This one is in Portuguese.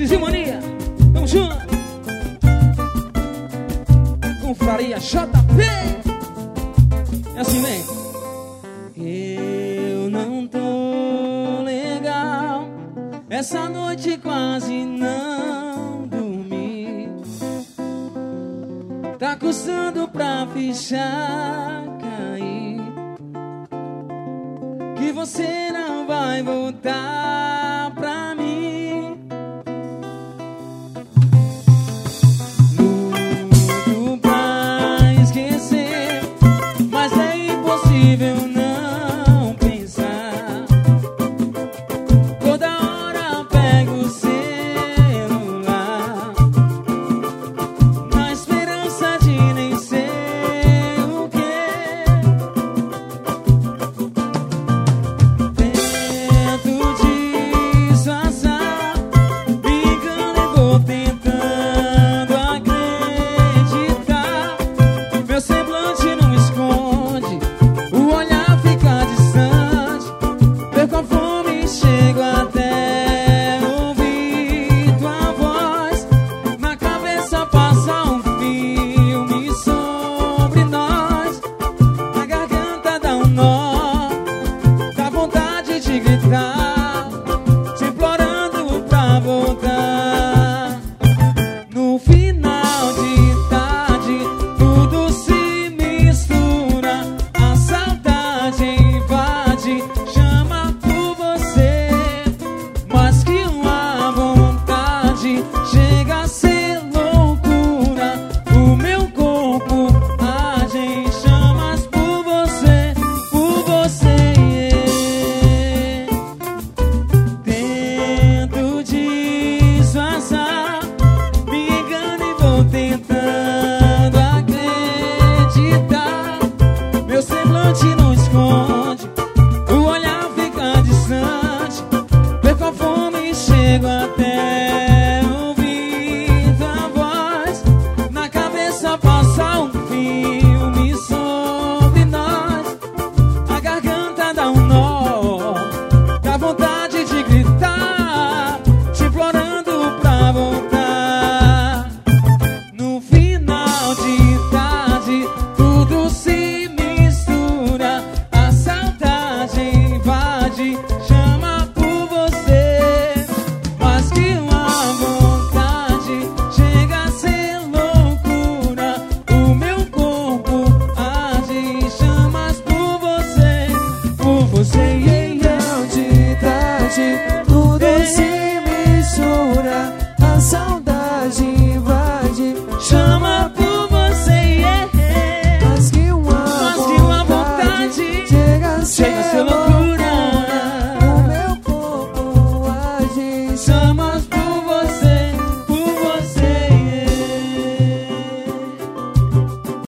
Cizinho Mania, vamos junto. Confraria JP. É assim, vem. Eu não tô legal, essa noite quase não dormi. Tá custando pra fichar cair, que você não vai voltar pra mim. Luto pra esquecer, mas é impossível não pensar. Toda hora pego o celular, na esperança de nem sei o que. Tento disfarçar, me engano e vou tentando acreditar. Meu semblante não esconde, o olhar fica distante. Perco a fome e chego até ouvir tua voz. Na cabeça passa um filme sobre nós. Na garganta dá um nó, dá vontade de gritar, te implorando pra voltar. No final de tarde, tudo se mistura, a saudade invade, chama por você, mas que uma vontade chega a ser loucura. O meu corpo age em chamas por você, por você. Tento disfarçar, me engano e vou tentando acreditar. Meu semblante não esconde, o olhar fica distante. Perco a fome e chego até ouvir tua voz. Na cabeça passa um filme sobre nós. A garganta dá um nó, dá vontade de gritar, te implorando pra voltar. No final de tarde, tudo se mistura, a saudade invade, chama por você, mas que uma vontade chega a ser loucura. O meu corpo age em chamas por você, por você. Final de tarde, tudo se mistura, a saudade invade, Chama por você, mas que uma vontade chega a ser loucura. O meu corpo age em Chamas por